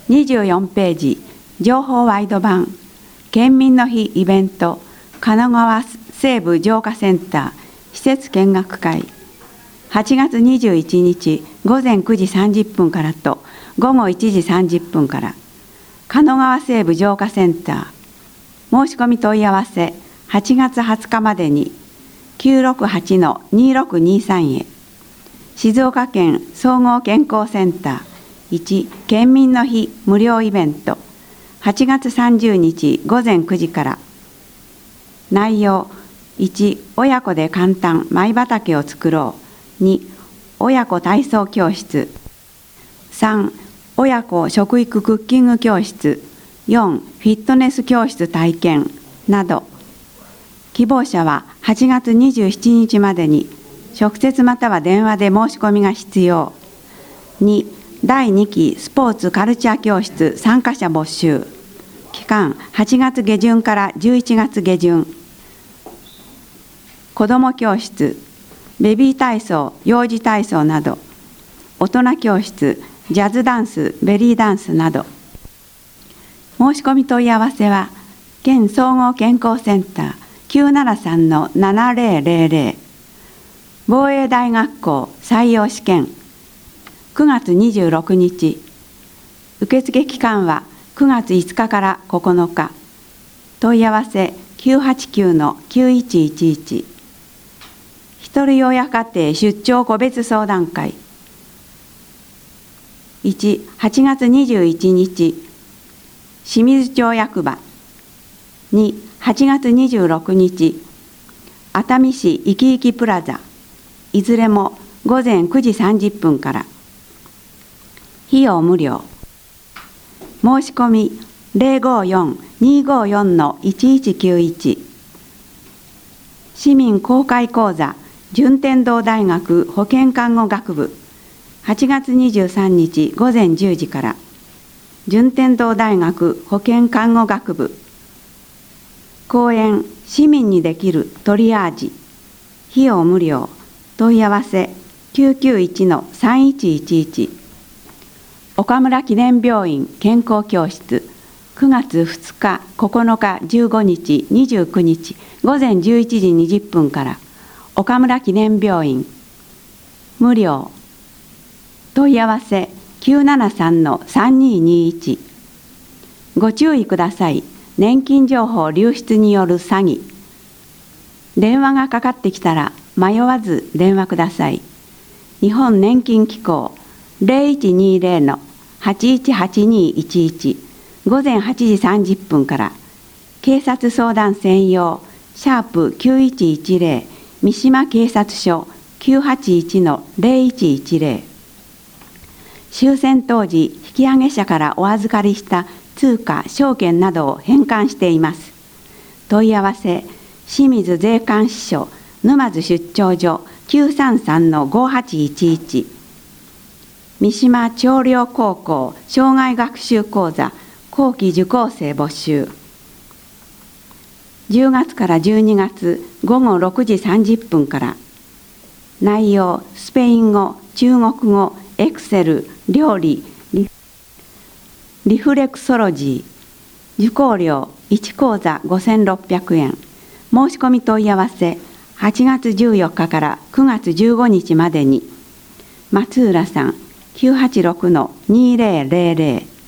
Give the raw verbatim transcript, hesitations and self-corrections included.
にじゅうよんページ情報ワイド版県民の日イベント神奈川西部浄化センター施設見学会はちがつにじゅういちにちごぜんくじさんじゅっぷんからとごごいちじさんじゅっぷんから神奈川西部浄化センター申し込み問い合わせはちがつはつかまでに きゅうろくはち にろくにさん へ静岡県総合健康センターいち県民の日無料イベントはちがつさんじゅうにちごぜんくじから内容いち親子で簡単米畑を作ろうに親子体操教室さん親子食育クッキング教室よんフィットネス教室体験など希望者ははちがつにじゅうしちにちまでに直接または電話で申し込みが必要にだいにきスポーツカルチャー教室参加者募集期間はちがつげじゅんからじゅういちがつげじゅん子ども教室ベビー体操幼児体操など大人教室ジャズダンスベリーダンスなど申し込み問い合わせは県総合健康センター きゅうななさん ななぜろぜろぜろ防衛大学校採用試験くがつにじゅうろくにち受付期間はくがついつかからここのか問い合わせ きゅうはちきゅう きゅういちいちいちひとり親家庭出張個別相談会いちはちがつにじゅういちにち清水町役場にはちがつにじゅうろくにち熱海市いきいきプラザいずれもごぜんくじさんじゅっぷんから費用無料申し込み ゼロごよん にごよん いちいちきゅういち市民公開講座順天堂大学保健看護学部はちがつにじゅうさんにちごぜんじゅうじから順天堂大学保健看護学部講演市民にできるトリアージ費用無料問い合わせ きゅうきゅういち さんいちいちいち岡村記念病院健康教室くがつふつかここのかじゅうごにちにじゅうくにちごぜんじゅういちじにじゅっぷんから岡村記念病院無料問い合わせ きゅうななさん さんににいちご注意ください年金情報流出による詐欺電話がかかってきたら迷わず電話ください日本年金機構 ゼロいちにゼロ はちいちはちにいちいちごぜんはちじさんじゅっぷんから警察相談専用シャープきゅういちいちゼロ三島警察署 きゅうはちいち ゼロいちいちゼロ終戦当時引き上げ者からお預かりした通貨証券などを返還しています問い合わせ清水税関支所沼津出張所 きゅうさんさん ごはちいちいち三島長陵高校生涯学習講座後期受講生募集じゅうがつからじゅうにがつごごろくじさんじゅっぷんから内容スペイン語中国語エクセル料理リリフレクソロジー受講料いちこうざごせんろっぴゃくえん申し込み問い合わせはちがつじゅうよっかからくがつじゅうごにちまでに松浦さん きゅうはちろく にゼロゼロゼロ